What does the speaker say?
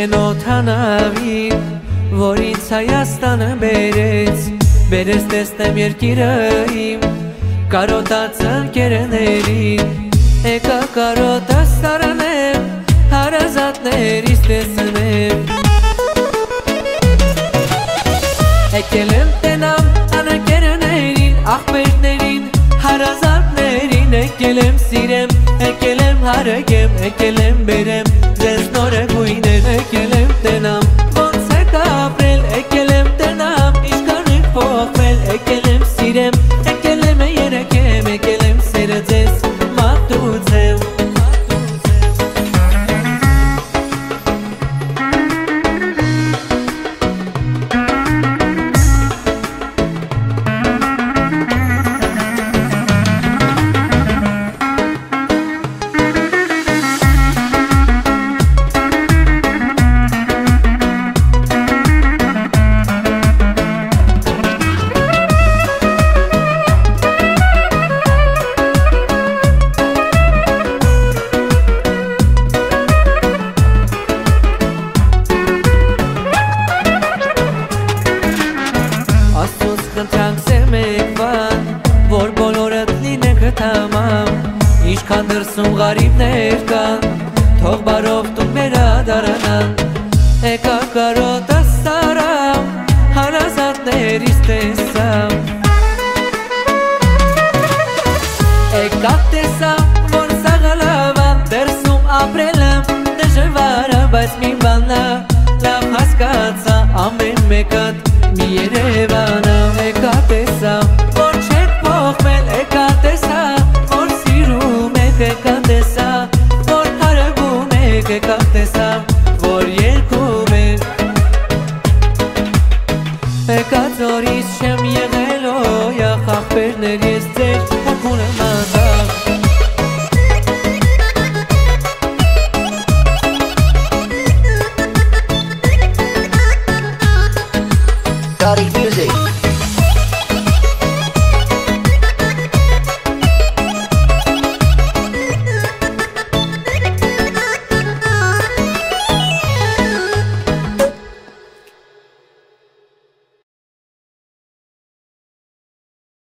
են օթանավին, որ ինձ Հայաստանը բերես տեսնեմ երկիրը իմ, կարոտած ընկերներին, եկա կարոտած տարանեմ, հարազատներիս տեսնեմ։ Եկել եմ տենամ անկերներին, աղբերներին, հարազատներին, եկել եմ սիրեմ, եկել եմ հարագեմ, եկել եմ բերեմ, ձեզ նորեգույներ, եկել եմ տենամ, ոնց եք ապրել, եկել եմ տենամ, ինչքան եք փոխվել, եկել եմ սիրեմ, եկել եմ երեքեմ, եկել եմ սերը ձեզ մատուցեմ։ Որ բոլորըդ լինեք հտամամ, ինչքան դրսում ғարիբներ կան, թող բարով տուն վերադարանան, եկա կարոտած տարամ, հարազատներիս տեսամ, եկա տեսամ, որ սաղալավան, դրսում ապրել եմ, դժվար է, բայց մի բանա, լավ հասկացա, ամեն մեկատ մի Երևան է, եկա տեսամ, որ չեք փոխվել, եկա տեսա, որ սիրում եք, եկա տեսա, որ հարևում եք, եկա տեսա, որ երգում եք, եկա ծորից չեմ եղել, օյախ աղբերներ ես ձեր հոգուն եմ